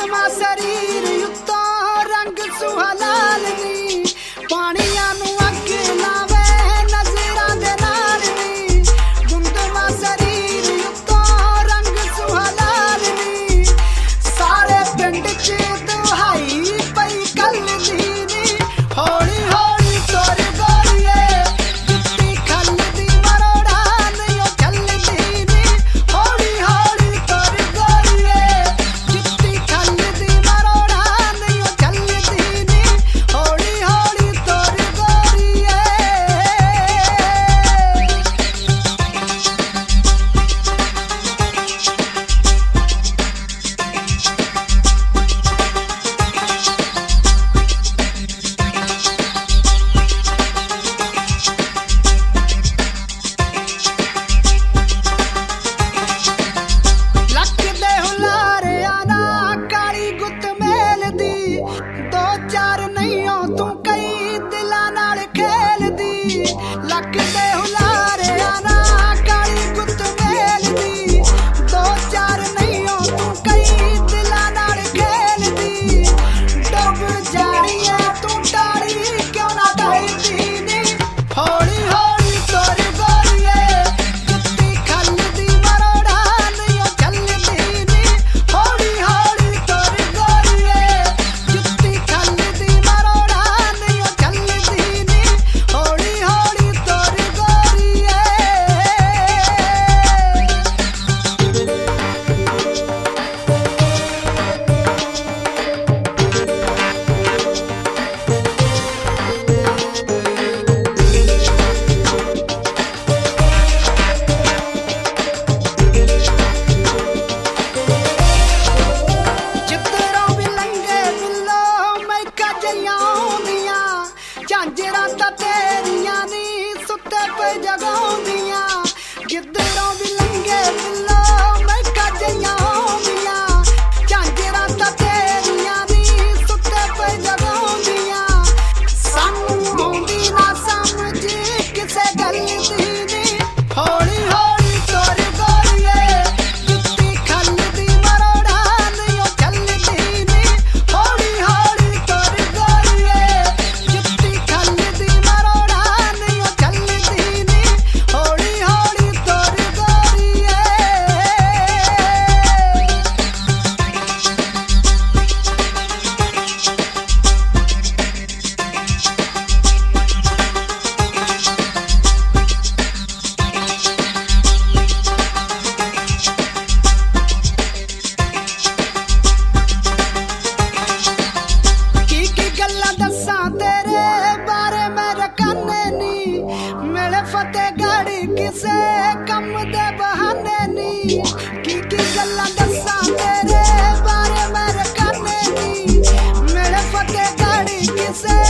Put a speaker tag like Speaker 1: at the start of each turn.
Speaker 1: मा शरीर युतो रंग सुहलाल नी पानिया नू अग लावे नजरां दे नाल नी धुंध मा शरीर युतो रंग सुहलाल नी सारे पिंड च दुहाई पई कल दी नी हौली हौली तुर गोरिए जुत्ती खलदी मरोड़ा नहीं चलदी नी हौली हौली तुर गोरिए जुत्ती खलदी मरोड़ा नहीं चलदी नी हौली हौली तुर गोरिए लख दे हुलारिया ना काली गुत मेल दी दो चार नहीं हो तू कई दिलां नाल खेल दी लख दे हुलारिया ना काली गुत मेल दी दो चार नहीं हो तू कई दिलां नाल खेल दी डुब जानिए तू डाली क्यों ना ढलदी नी हौली हौली तुर गोरिए जुत्ती खलदी मरोड़ा नहीं चलदी नी हौली हौली तुर गोरिए जुत्ती खलदी मरोड़ा नहीं चलदी नी हौली हौली तुर गोरिए जिद्धरों भी लंघे बिल्लो मैका जइयां आउंदियां झांजरां तां तेरियां नी सुत्ते पे जगाउंदियां जिद्धरों भी लंघे बिल्लो मैका जइयां आउंदियां झांजरां तां तेरियां नी सुत्ते पे जगाउंदियां सानू आउंदी ना समझ किसे गल दी नी हौली हौली तुर गोरिए जुत्ती खलदी मरोड़ा नहीं चलदी नी हौली हौली तुर गोरिए जुत्ती खलदी मरोड़ा नहीं चलदी नी हौली हौली तुर गोरिए की गल्लां दस्सां तेरे बारे मैं रकाने नी मेरे फतेहगढ़ किसे कम दे बहाने नी की गल्लां दस्सां तेरे बारे मैं रकाने नी मेरे फतेहगढ़ किसे